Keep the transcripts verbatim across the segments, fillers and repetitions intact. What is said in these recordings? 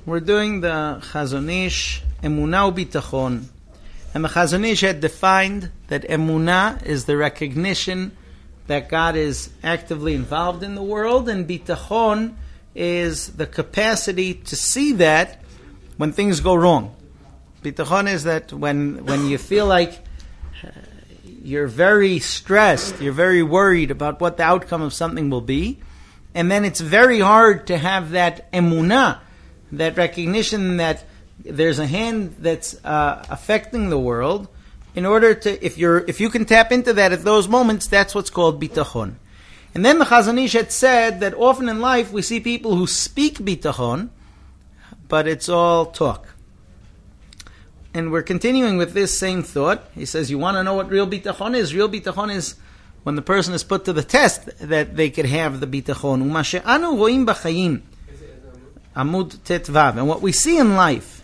We're doing the Chazon Ish, Emunah u'Bitachon. And the Chazon Ish had defined that Emunah is the recognition that God is actively involved in the world, and Bitachon is the capacity to see that when things go wrong. Bitachon is that when when you feel like uh, you're very stressed, you're very worried about what the outcome of something will be, and then it's very hard to have that emunah, that recognition that there's a hand that's uh, affecting the world. In order to, if you're, if you can tap into that at those moments, that's what's called bitachon. And then the Chazon Ish had said that often in life we see people who speak bitachon, but it's all talk. And we're continuing with this same thought. He says, you want to know what real bitachon is? Real bitachon is when the person is put to the test that they could have the bitachon. Uma she'anu ro'im b'chayim. Amud tet vav. And what we see in life.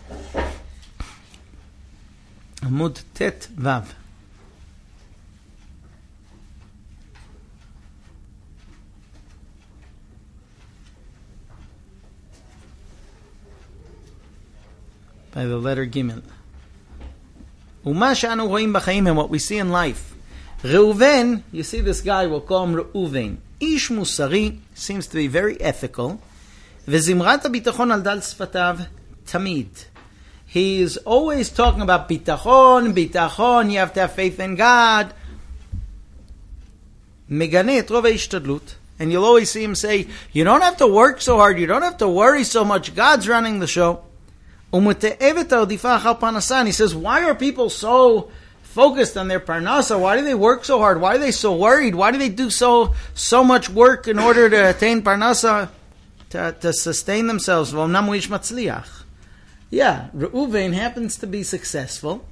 Amud tet vav. By the letter Gimel. Uma she'anu ro'im b'chayim, and what we see in life. Reuven, you see this guy, we'll call him Reuven. Ish musari, seems to be very ethical. Vezimrat bitachon al dal sfatav tamid. He's always talking about bitachon, bitachon, you have to have faith in God. Megane et rov ha'ishtadlut. And you'll always see him say, you don't have to work so hard, you don't have to worry so much, God's running the show. And he says, why are people so focused on their parnasa? Why do they work so hard? Why are they so worried? Why do they do so so much work in order to attain parnasa, to, to sustain themselves? Yeah, Reuven happens to be successful.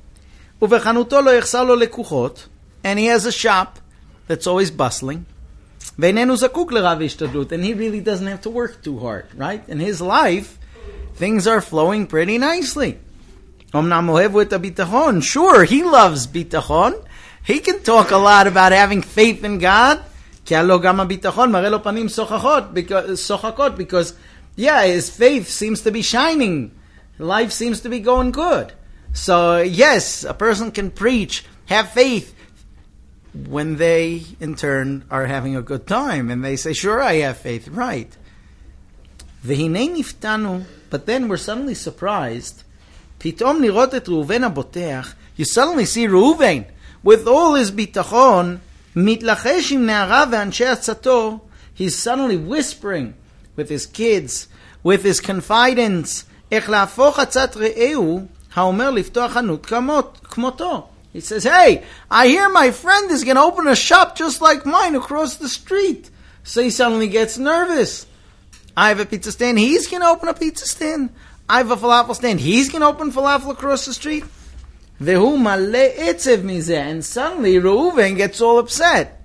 And he has a shop that's always bustling. And he really doesn't have to work too hard, right? In his life, things are flowing pretty nicely. Sure, he loves bitachon. He can talk a lot about having faith in God. Because, yeah, his faith seems to be shining. Life seems to be going good. So, yes, a person can preach, have faith, when they, in turn, are having a good time. And they say, sure, I have faith. Right. But then we're suddenly surprised. You suddenly see Reuven with all his bitachon, he's suddenly whispering with his kids, with his confidants. He says, hey, I hear my friend is going to open a shop just like mine across the street. So he suddenly gets nervous. I have a pizza stand, he's going to open a pizza stand. I have a falafel stand, he's going to open falafel across the street. And suddenly Reuven gets all upset.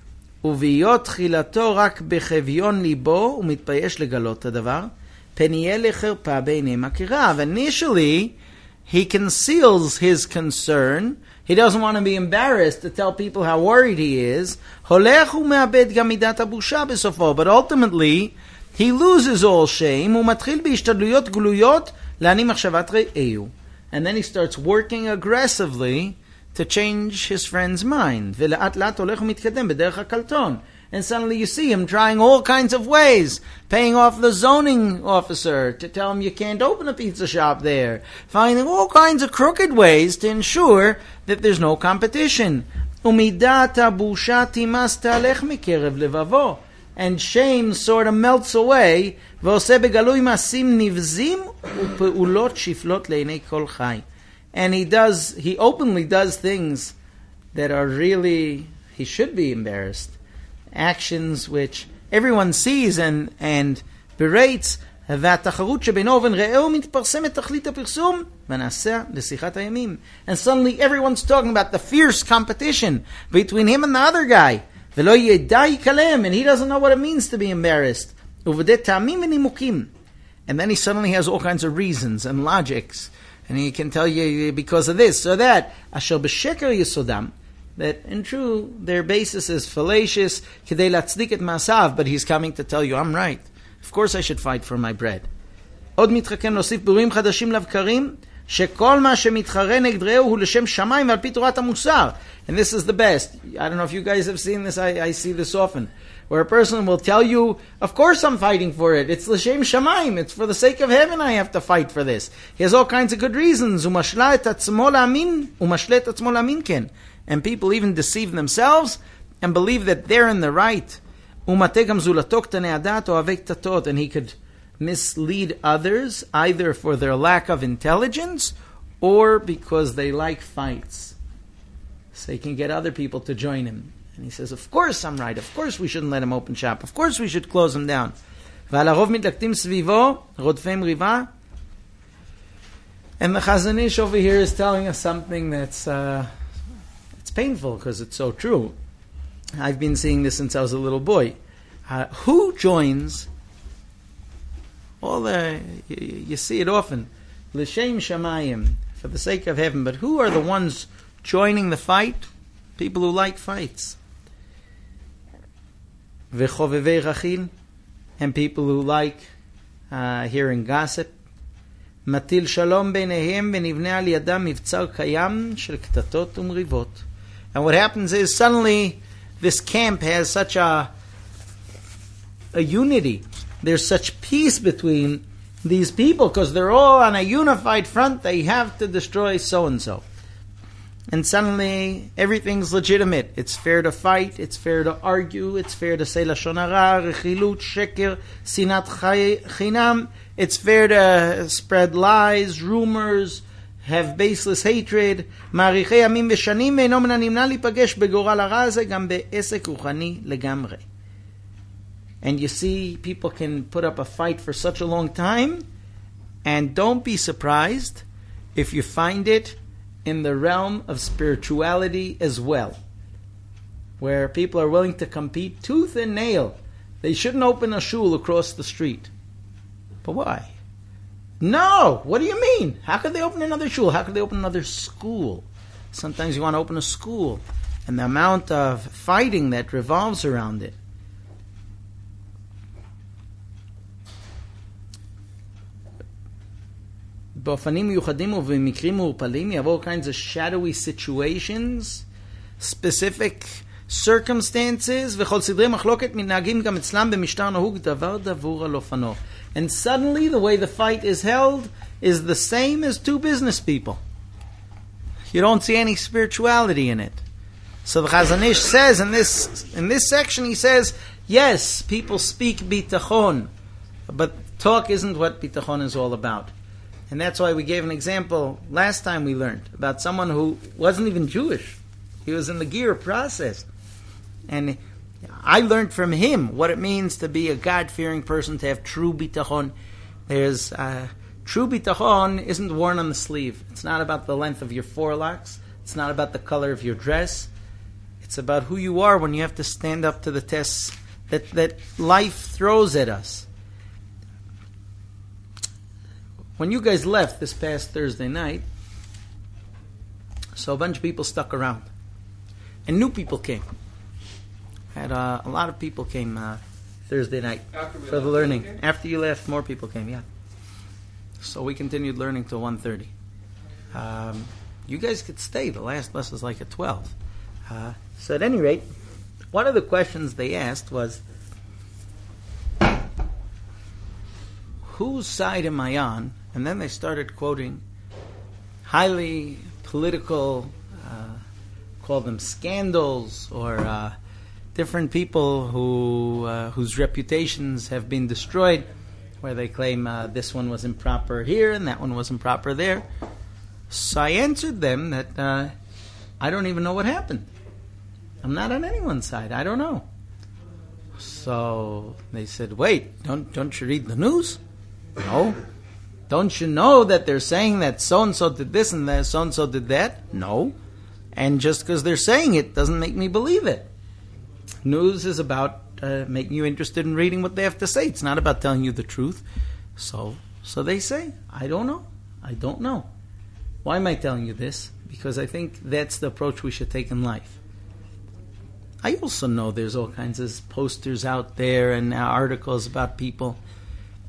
Initially, he conceals his concern. He doesn't want to be embarrassed to tell people how worried he is. But ultimately, he loses all shame. And then he starts working aggressively to change his friend's mind. And suddenly you see him trying all kinds of ways, paying off the zoning officer to tell him you can't open a pizza shop there, finding all kinds of crooked ways to ensure that there's no competition. And shame sort of melts away. And he does, he openly does things that are really, he should be embarrassed. Actions which everyone sees and, and berates. And suddenly everyone's talking about the fierce competition between him and the other guy. And he doesn't know what it means to be embarrassed. And then he suddenly has all kinds of reasons and logics. And he can tell you because of this or that. That in true, their basis is fallacious. But he's coming to tell you, I'm right. Of course I should fight for my bread. עוד מתחכם להוסיף בירורים חדשים לבקרים, שכל מה שמתחרה נגד רעהו הוא לשם שמיים ועל פי תורת המוסר. And this is the best. I don't know if you guys have seen this, I, I see this often. Where a person will tell you, of course I'm fighting for it. It's l'shem shamayim. It's for the sake of heaven I have to fight for this. He has all kinds of good reasons. Umashla et atzmo la'amin, umashla et atzmo la'amin ken. And people even deceive themselves and believe that they're in the right. Umategam zulatok tanei adat o avek tatot. And he could mislead others either for their lack of intelligence or because they like fights. So he can get other people to join him. And he says, of course I'm right. Of course we shouldn't let him open shop. Of course we should close him down. And the Chazon Ish over here is telling us something that's uh, it's painful because it's so true. I've been seeing this since I was a little boy. Uh, who joins all the, you, you see it often, l'shem shamayim, for the sake of heaven, but who are the ones joining the fight? People who like fights. V'chovevei rachil, and people who like uh, hearing gossip. Matil shalom beinehem v'nivnei al yadam mivtzar kayam shel ktatot umrivot. And what happens is suddenly this camp has such a a unity. There's such peace between these people because they're all on a unified front. They have to destroy so-and-so. And suddenly, everything's legitimate. It's fair to fight. It's fair to argue. It's fair to say lashon hara, rechilut, sheker, sinat chinam. It's fair to spread lies, rumors, have baseless hatred. Ma'arichei yamim v'shanim eino מן הנמנע להיפגש בגורל הרע הזה גם בעסק רוחני לגמרי. And you see, people can put up a fight for such a long time, and don't be surprised if you find it in the realm of spirituality as well, where people are willing to compete tooth and nail. They shouldn't open a shul across the street. But why? No! What do you mean? How could they open another shul? How could they open another school? Sometimes you want to open a school, and the amount of fighting that revolves around it. באופנים מיוחדים ובמקרים מעורפלים, you have all kinds of shadowy situations, specific circumstances, וכל סדרי מחלוקת מתנהגים גם אצלם במשטר נהוג דבר דבור על אופנו. And suddenly the way the fight is held is the same as two business people. You don't see any spirituality in it. So the Chazon Ish says in this in this section, he says, yes, people speak bitachon, but talk isn't what bitachon is all about. And that's why we gave an example last time we learned about someone who wasn't even Jewish. He was in the Gira process. And I learned from him what it means to be a God-fearing person, to have true bitachon. There's uh, true bitachon isn't worn on the sleeve. It's not about the length of your forelocks. It's not about the color of your dress. It's about who you are when you have to stand up to the tests that, that life throws at us. When you guys left this past Thursday night, so a bunch of people stuck around. And new people came. Had uh, a lot of people came uh, Thursday night for the learning. After you left, more people came, yeah. So we continued learning till one thirty. Um, you guys could stay. The last lesson was like at twelve. Uh, so at any rate, one of the questions they asked was, whose side am I on? And then they started quoting highly political, uh, call them scandals, or uh, different people who uh, whose reputations have been destroyed, where they claim uh, this one was improper here and that one was improper there. So I answered them that uh, I don't even know what happened. I'm not on anyone's side. I don't know. So they said, wait, don't don't you read the news? No. Don't you know that they're saying that so-and-so did this and that so-and-so did that? No. And just because they're saying it doesn't make me believe it. News is about uh, making you interested in reading what they have to say. It's not about telling you the truth. So, so they say, I don't know. I don't know. Why am I telling you this? Because I think that's the approach we should take in life. I also know there's all kinds of posters out there and articles about people.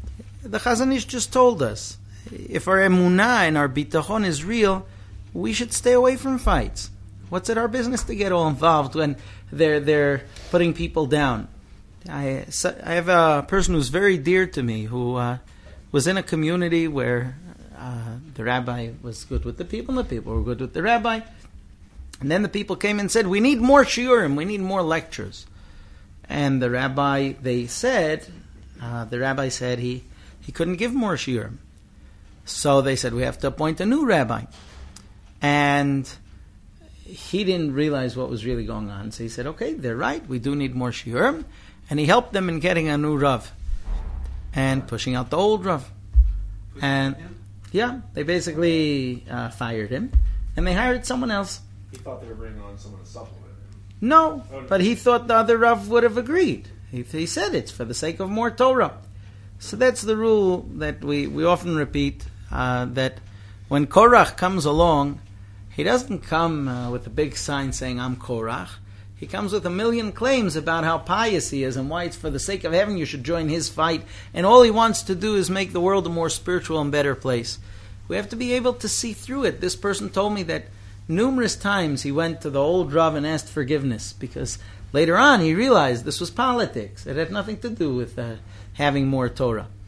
The Chazon Ish just told us, if our emunah and our bitachon is real, we should stay away from fights. What's it our business to get all involved when they're they're putting people down? I, I have a person who's very dear to me who uh, was in a community where uh, the rabbi was good with the people and the people were good with the rabbi. And then the people came and said, we need more shiurim, we need more lectures. And the rabbi, they said, uh, the rabbi said he, he couldn't give more shiurim. So they said, we have to appoint a new rabbi. And he didn't realize what was really going on. So he said, okay, they're right, we do need more shiurim. And he helped them in getting a new Rav and pushing out the old Rav. And yeah, they basically uh, fired him and they hired someone else. He thought they were bringing on someone to supplement him. No, Oh, no. but he thought the other Rav would have agreed. He, he said it's for the sake of more Torah. So that's the rule that we, we often repeat, uh, that when Korach comes along, he doesn't come uh, with a big sign saying, I'm Korach. He comes with a million claims about how pious he is and why it's for the sake of heaven you should join his fight. And all he wants to do is make the world a more spiritual and better place. We have to be able to see through it. This person told me that numerous times he went to the old Rav and asked forgiveness because later on he realized this was politics. It had nothing to do with uh, having more Torah.